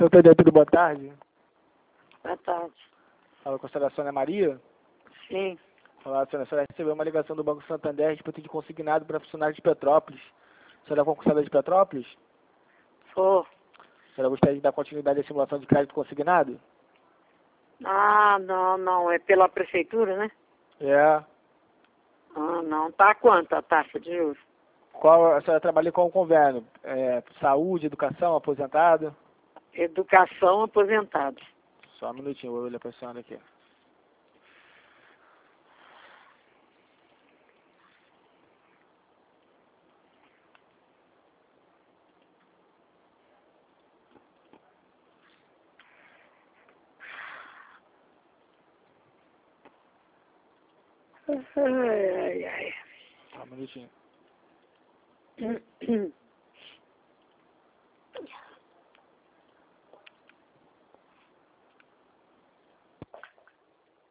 Seu TDP, boa tarde. Boa tarde. Fala com a senhora Sônia Maria. Sim. Olá, senhora. A senhora recebeu uma ligação do Banco Santander a respeito de consignado para funcionário de Petrópolis. A senhora é concursada de Petrópolis? Sou. A senhora gostaria de dar continuidade à simulação de crédito consignado? Ah, não. É pela prefeitura, né? É. Ah, não. Tá quanto a taxa de juros? Qual, a senhora trabalha com o convênio? Saúde, educação, aposentado? Educação aposentado. Só um minutinho, eu vou olhar para a senhora aqui. Ai. Só um minutinho.